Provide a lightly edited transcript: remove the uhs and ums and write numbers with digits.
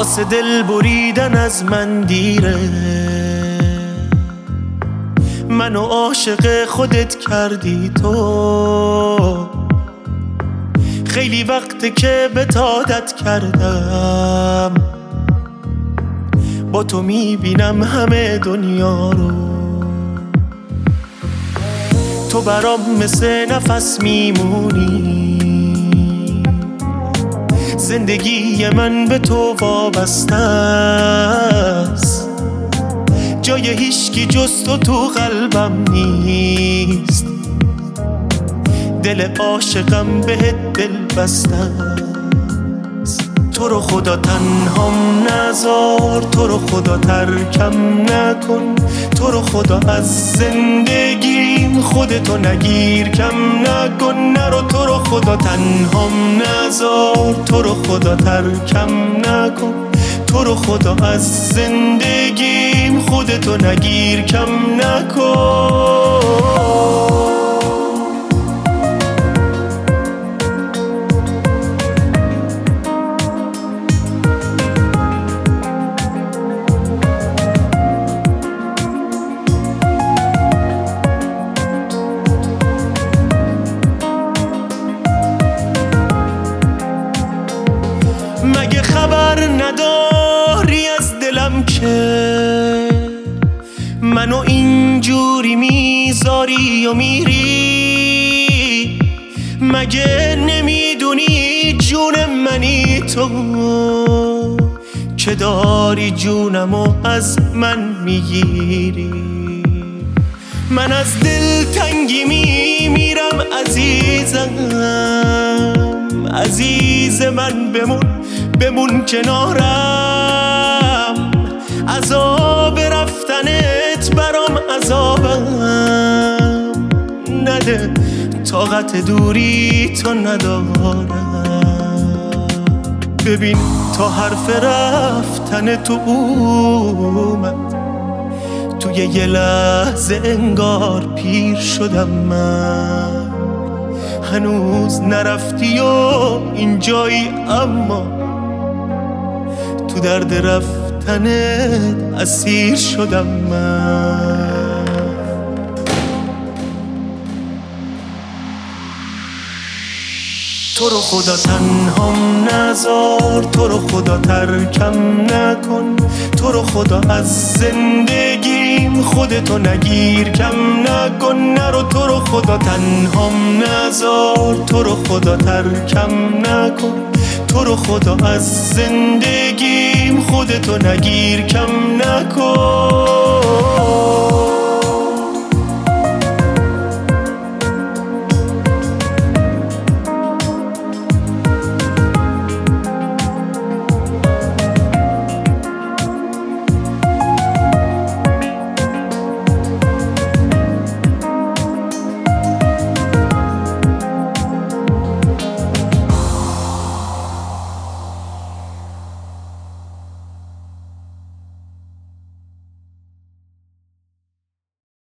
واسه دل بریدن از من دیره. منو عاشق خودت کردی تو، خیلی وقته که بهت عادت کردم. با تو میبینم همه دنیا رو، تو برام مثل نفس میمونی. زندگی من به تو وابسته است، جای هیچکی جز تو قلبم نیست. دل عاشقم بهت دل بسته است. تو رو خدا تنهام نذار، تو رو خدا ترکم نکن، تو رو خدا از زندگیم خودتو نگیر کم نکن. نرو تو رو خدا تنهام نذار، تو رو خدا ترکم نکن، تو رو خدا از زندگیم خودتو نگیر کم نکن. مگه خبر نداری از دلم که منو اینجوری میذاری و میری؟ مگه نمیدونی جون منی تو که داری جونمو از من میگیری؟ من از دل تنگی میمیرم عزیزم، عزیز من بمون کنارم. عذاب رفتنت برام عذابم نده، طاقت دوری تو ندارم. ببین تا حرف رفتن تو اومد، توی یه لحظه انگار پیر شدم من. هنوز نرفتی و اینجایی، اما تو درد رفتنت اسیر شدم من. تو رو خدا تنهام نذار، تو رو خدا ترکم نکن، تو رو خدا از زندگیم خودتو نگیر کم نکن. نرو تو رو خدا تنهام نذار، تو رو خدا ترکم نکن، تو رو خدا از زندگیم خودتو نگیر کم نکن.